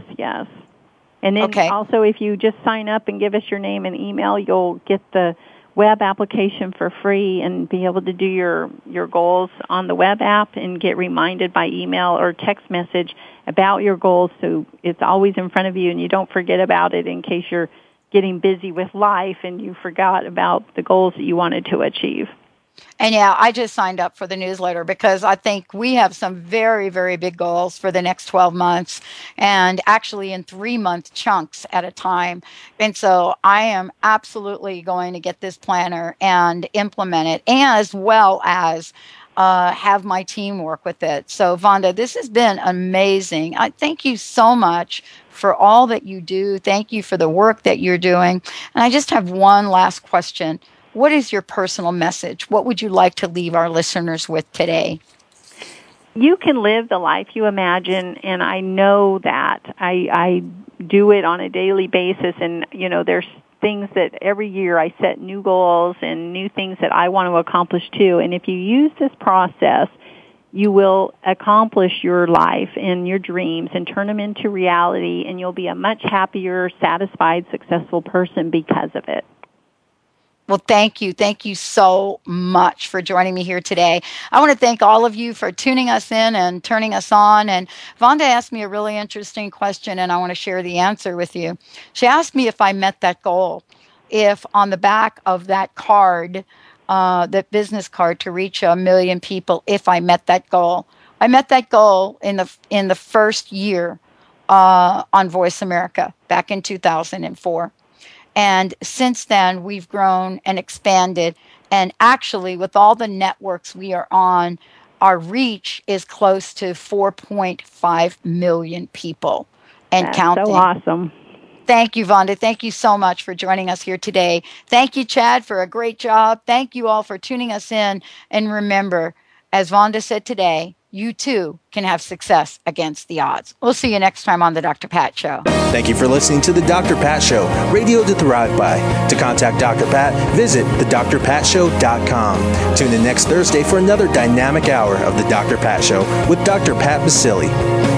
And then also, if you just sign up and give us your name and email, you'll get the web application for free and be able to do your goals on the web app and get reminded by email or text message about your goals, so it's always in front of you and you don't forget about it in case you're getting busy with life and you forgot about the goals that you wanted to achieve. And yeah, I just signed up for the newsletter because I think we have some very, very big goals for the next 12 months, and actually in 3-month chunks at a time. And so I am absolutely going to get this planner and implement it, as well as have my team work with it. So Vonda, this has been amazing. I thank you so much for all that you do. Thank you for the work that you're doing. And I just have one last question. What is your personal message? What would you like to leave our listeners with today? You can live the life you imagine, and I know that. I do it on a daily basis, and, there's things that every year I set new goals and new things that I want to accomplish too. And if you use this process, you will accomplish your life and your dreams and turn them into reality, and you'll be a much happier, satisfied, successful person because of it. Well, thank you. Thank you so much for joining me here today. I want to thank all of you for tuning us in and turning us on. And Vonda asked me a really interesting question, and I want to share the answer with you. She asked me if I met that goal, if on the back of that card, that business card to reach 1 million people, if I met that goal. I met that goal in the first year on Voice America back in 2004. And since then, we've grown and expanded. And actually, with all the networks we are on, our reach is close to 4.5 million people and That's counting. So awesome. Thank you, Vonda. Thank you so much for joining us here today. Thank you, Chad, for a great job. Thank you all for tuning us in. And remember, as Vonda said today, you too can have success against the odds. We'll see you next time on The Dr. Pat Show. Thank you for listening to The Dr. Pat Show, radio to thrive by. To contact Dr. Pat, visit thedrpatshow.com. Tune in next Thursday for another dynamic hour of The Dr. Pat Show with Dr. Pat Baccili.